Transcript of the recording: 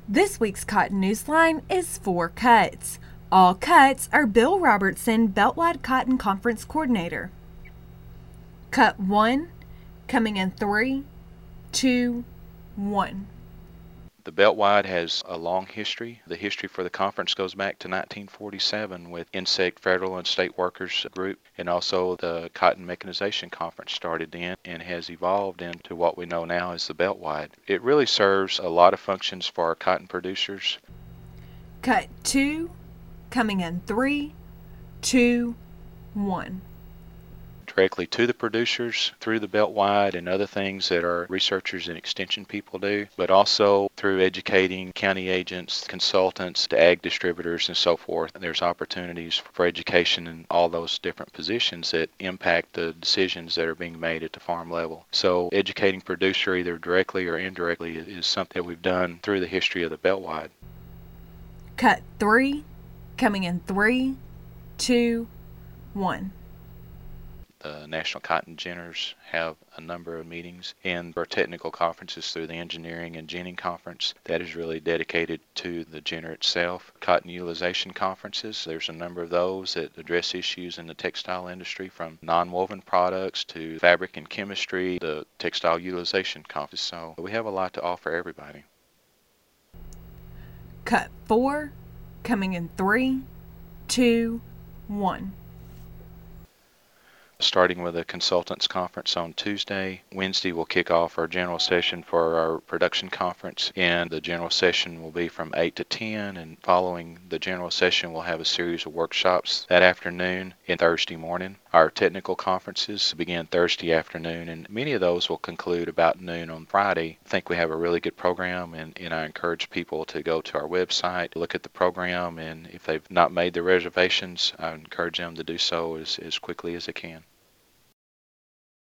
This week's Cotton Newsline is 4 cuts. All cuts are Bill Robertson, Beltwide Cotton Conference Coordinator. Cut 1, coming in 3, 2, 1. The Beltwide has a long history. The history for the conference goes back to 1947 with Insect Federal and State Workers Group, and also the Cotton Mechanization Conference started then and has evolved into what we know now as the Beltwide. It really serves a lot of functions for our cotton producers. Cut 2, coming in 3, 2, 1. Directly to the producers through the Beltwide and other things that our researchers and extension people do, but also through educating county agents, consultants, to ag distributors and so forth. And there's opportunities for education in all those different positions that impact the decisions that are being made at the farm level. So educating producer either directly or indirectly is something that we've done through the history of the Beltwide. Cut 3, coming in 3, 2, 1. The National Cotton Ginners have a number of meetings, and our technical conferences through the Engineering and Ginning Conference that is really dedicated to the ginner itself. Cotton utilization conferences, there's a number of those that address issues in the textile industry, from non-woven products to fabric and chemistry, the textile utilization conference. So we have a lot to offer everybody. Cut 4, coming in 3, 2, 1. Starting with a consultants conference on Tuesday. Wednesday we'll kick off our general session for our production conference, and the general session will be from 8 to 10, and following the general session we'll have a series of workshops that afternoon and Thursday morning. Our technical conferences begin Thursday afternoon, and many of those will conclude about noon on Friday. I think we have a really good program, and I encourage people to go to our website, look at the program, and if they've not made their reservations, I encourage them to do so as quickly as they can.